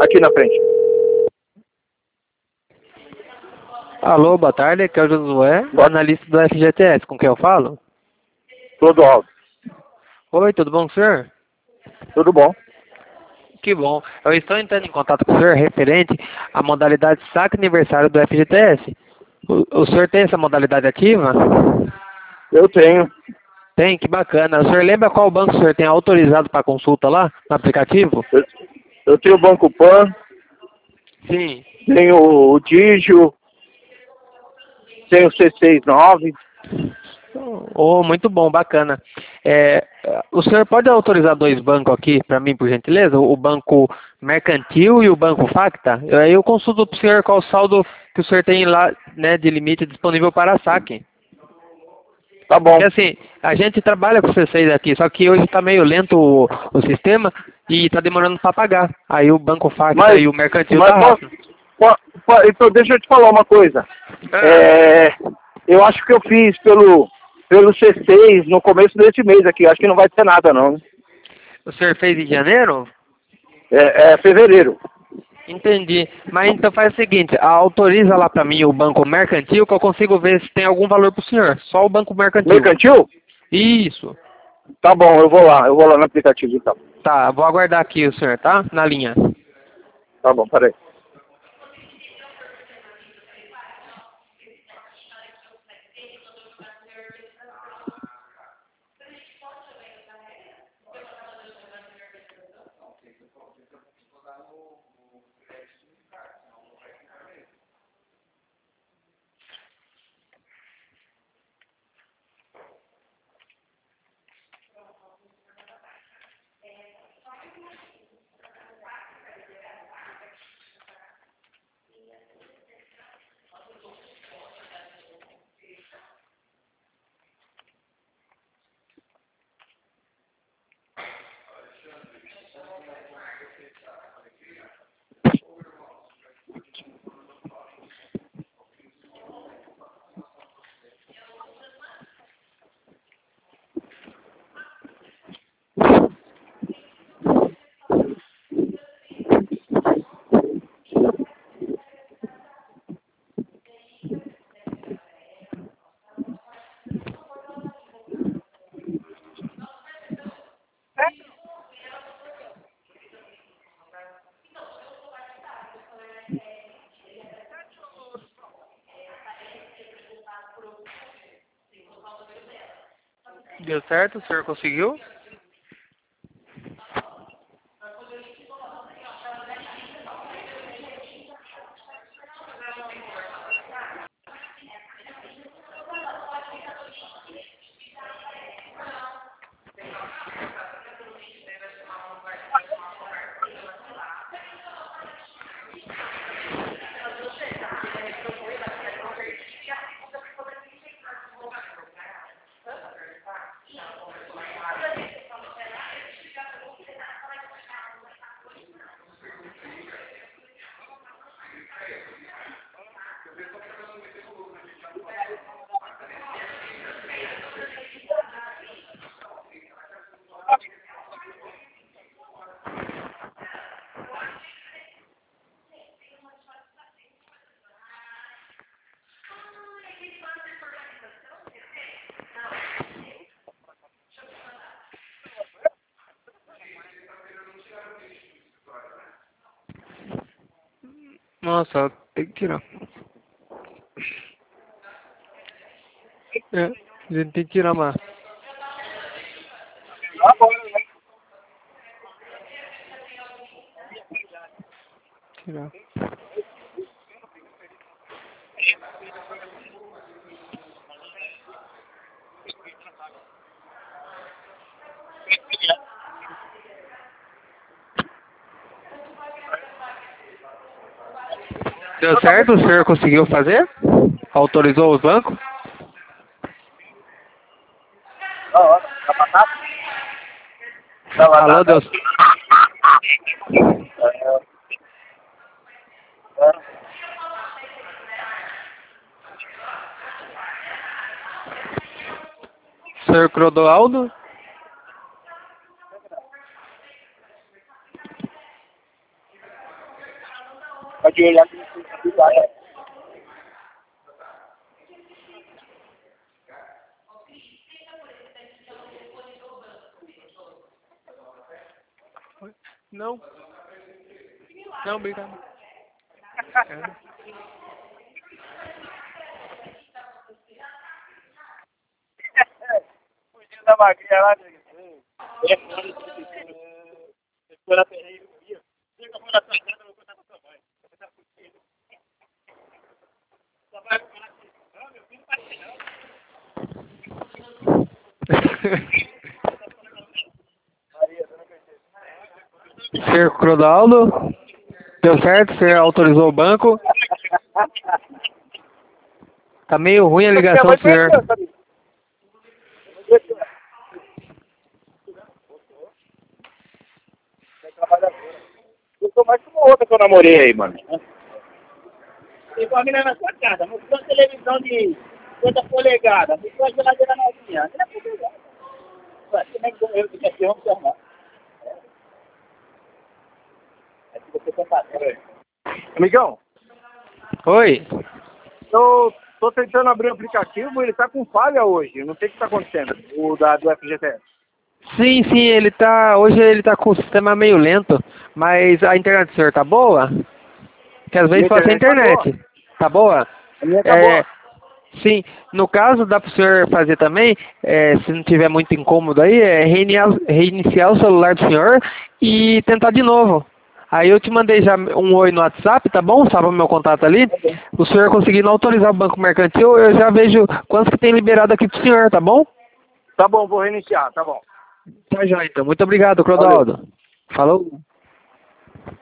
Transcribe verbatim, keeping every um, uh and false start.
aqui na frente. Alô, boa tarde, aqui é o Josué, Boa... analista do F G T S, com quem eu falo? Tudo alto. Oi, tudo bom com o senhor? Tudo bom. Que bom. Eu estou entrando em contato com o senhor referente à modalidade saque aniversário do F G T S. O, o senhor tem essa modalidade ativa? Eu tenho. Tem, que bacana. O senhor lembra qual banco o senhor tem autorizado para consulta lá, no aplicativo? Eu, eu tenho o Banco Pan, Sim. tenho o Digio, tenho o C sessenta e nove. Oh, muito bom, bacana. É, o senhor pode autorizar dois bancos aqui para mim, por gentileza? O Banco Mercantil e o Banco Facta? Aí eu consulto para o senhor qual o saldo que o senhor tem lá, né, de limite disponível para saque. Tá bom. Porque assim, a gente trabalha com C seis aqui, só que hoje está meio lento o, o sistema e está demorando para pagar. Aí o Banco Facta Mas, e o Mercantil mas tá posso, rápido. po- po- então deixa eu te falar uma coisa. Ah, É, eu acho que eu fiz pelo, pelo C seis no começo desse mês aqui. Acho que não vai ter nada não. o senhor fez em janeiro? É, é fevereiro. Entendi. Mas então faz o seguinte, autoriza lá para mim o Banco Mercantil que eu consigo ver se tem algum valor para o senhor. Só o Banco Mercantil. Mercantil? Isso. Tá bom, eu vou lá. Eu vou lá no aplicativo então. Tá, vou aguardar aqui o senhor, tá? Na linha. Tá bom, peraí. Deu certo? O senhor conseguiu? Nossa, tem que tirar. É, a gente tem que tirar mais. Tirar. Deu certo? O senhor conseguiu fazer? Autorizou os bancos? Da hora. Tá batata? Tá Alô, batata. Deus. Senhor Clodoaldo? Pode olhar que não tem nada. Não. Não, obrigado. Fugindo da magrinha lá, é foi na terreira, chega fora da tua casa, eu vou contar pra sua mãe. Você tá fugindo. Só vai falar assim, não, meu filho tá não. Senhor Crodaldo, deu certo? Você autorizou o banco? Tá meio ruim a ligação do senhor. Eu sou mais que uma outra que eu namorei aí, mano. Tem uma menina na sua casa, mostrou uma televisão de cinquenta polegadas, mostrou a geladeira novinha. Não é polegadas. Ué, como é que eu que quer ser homem, arrumar? É que você contar, né? Amigão, Oi. eu tô tentando abrir o aplicativo, ele tá com falha hoje. Não sei o que tá acontecendo, o da, do F G T S. Sim, sim, ele tá. Hoje ele tá com o sistema meio lento, mas a internet do senhor tá boa? Que às vezes Minha pode ser a internet tá internet. Tá boa? A minha tá É, boa. sim, no caso dá pro senhor fazer também, é, se não tiver muito incômodo aí, é reiniciar, reiniciar o celular do senhor e tentar de novo. Aí eu te mandei já um oi no WhatsApp, tá bom? Salva o meu contato ali. O senhor conseguindo autorizar o Banco Mercantil, eu já vejo quantos que tem liberado aqui pro senhor, tá bom? Tá bom, vou reiniciar, tá bom. Tá já então. Muito obrigado, Clodoaldo. Falou.